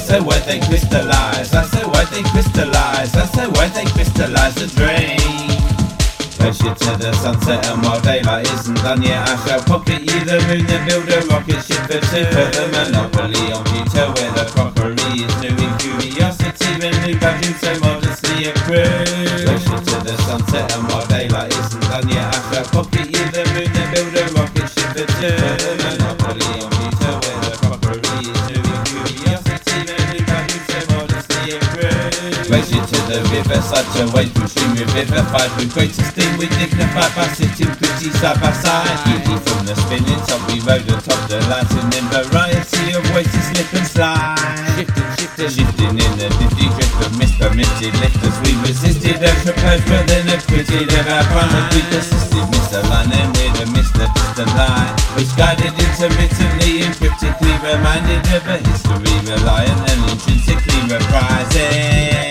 say why they crystallize, I say why they crystallize, I say why they crystallize the dream. Push it to the sunset and while daylight isn't done yet, I shall pocket you the moon and build a rocket ship for two for the monopoly on future where the crockery is new in curiosity when new bedrooms so modestly accrue. Push it to the sunset and while daylight isn't done yet, I shall pocket you the moon and build a rocket ship for two for the monopoly on future where the crockery is new in curiosity when new bedrooms so modestly accrue. Race you to the river, such a way to stream revivified with greater steam. We dignified by sitting pretty side by side. Easy from the spinning top, we rode atop the lights and in variety of ways to slip and slide. Shifting in the nifty drift of mispermitted lifters. We resisted and proposed, but then acquitted of our crime. But we persisted, misaligning with a Mr. Distant line, which guided intermittently and cryptically reminded of a history reliant and intrinsically reprising.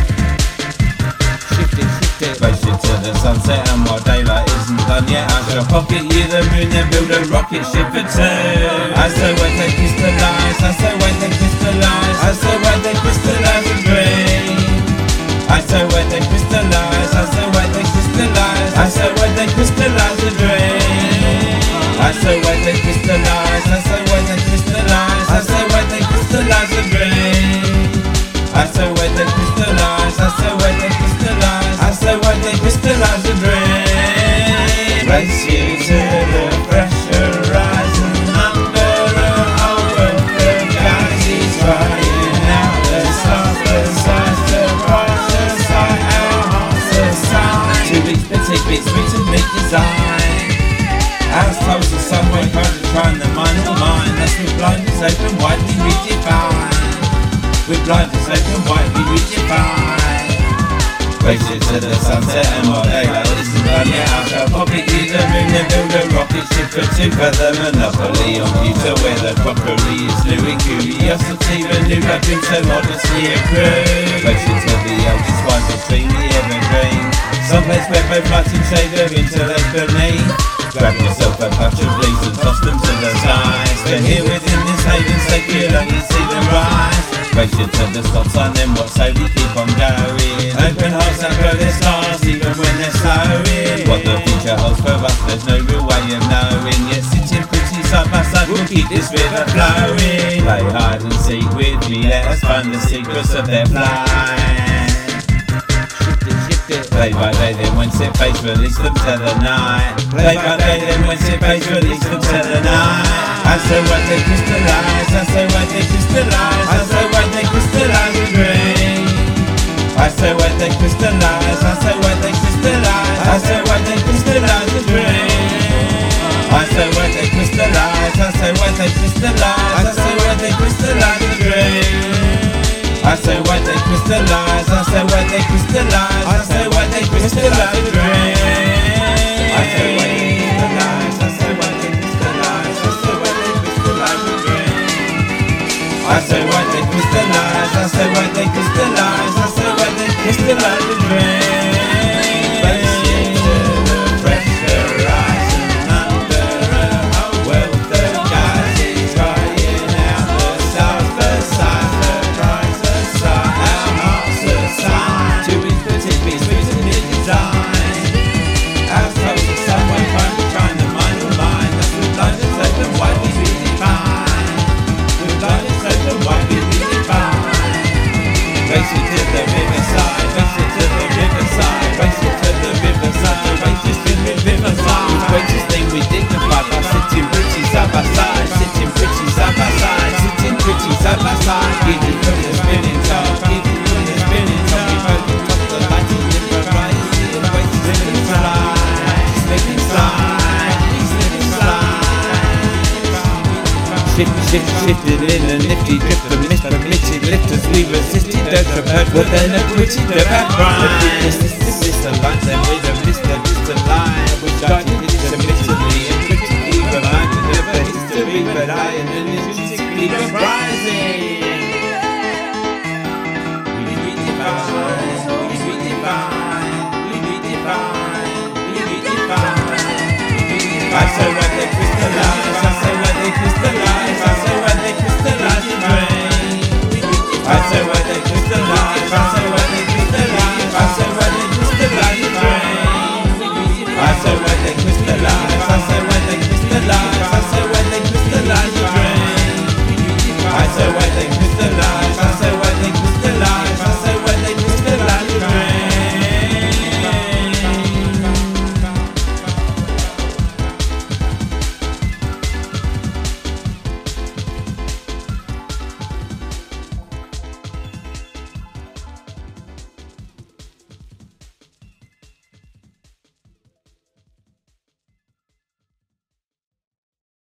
Race you to the sunset and while daylight isn't done yet, I shall pocket you the moon and build a rocket ship for two. I say why they crystallize, I say why they crystallize, I say why they crystallize a dream. I say why they crystallize, I say why they crystallize, I say why they crystallize a dream. I say why they crystallize, I say why they crystallize, I say why they crystallize a dream. I say why they crystallize, I say why they crystallize, I say why they crystallize a dream. Race you to the pressure rising under the whole world. The galaxy's crying out the stars, the size, the price, the sight, our hearts, the sound. 2 weeks per tidbits, recently designed. As told the sunway, trying the mind or mind. That's with blinders open, widely redefined. With blinders open, widely redefined. Race you to the sunset and while daylight isn't done yet, I shall pocket you the moon and build a rocket ship for two for the monopoly on future where the crockery is new in curiosity when new bedrooms so modestly accrue. Race you to the oldest wise extreme, the evergreen, someplace where both light and shade are intellect beneath. Grab yourself a bunch of leaves and toss them to the skies. But here within this haven secular you see them rise. Race you to the stop sign, then what say we keep on going. Open hearts and grow their stars even when they're slowing. What the future holds for us there's no real way of knowing. Yet sitting pretty side by side we'll keep this river flowing. Play hide and seek with me, let us find the secrets of their flight. Play by day, then once it fades, release them to the night. Play by day, then once it fades, release them to the night. I say why they crystallize, I say why they crystallize, I say why they crystallize a dream. I say why they crystallize, I say why they crystallize, I say why they crystallize a dream. I say why they crystallize, I say why they crystallize, I say why they crystallize a dream. I say why they crystallize, I say why they crystallize, I say why they crystallize a dream. I say why they crystallize, I say why they crystallize, I say why they crystallize a dream. I say why they crystallize, I say why they crystallize, I say why they crystallize a dream. Race you to the pressure rising under a whole world. The galaxy's crying out the stars, the size, the price, the sight, our hearts, the sign. 2 weeks per tidbits, recently designed. As told the subway, trying to mind or mind. That's with blinders open, widely redefined. With blinders open, widely redefined. Race it to the riverside, race it to the riverside, race it to the riverside. The race is with riverside. The greatest thing we dignified by sitting pretty side by side, sitting pretty side by side, sitting pretty side by side. Giddy from the spinning top, giddy from the spinning top. We both on top of the lighting in variety of ways to slip and slide, slip and slide, slip and slide. Shifted in a nifty drift of mispermitted lifters. We resisted, don't propose, but then acquitted of our crime. This aligns them with a Mr. Distant line, which guided intermittently and critically reminded of a history, but I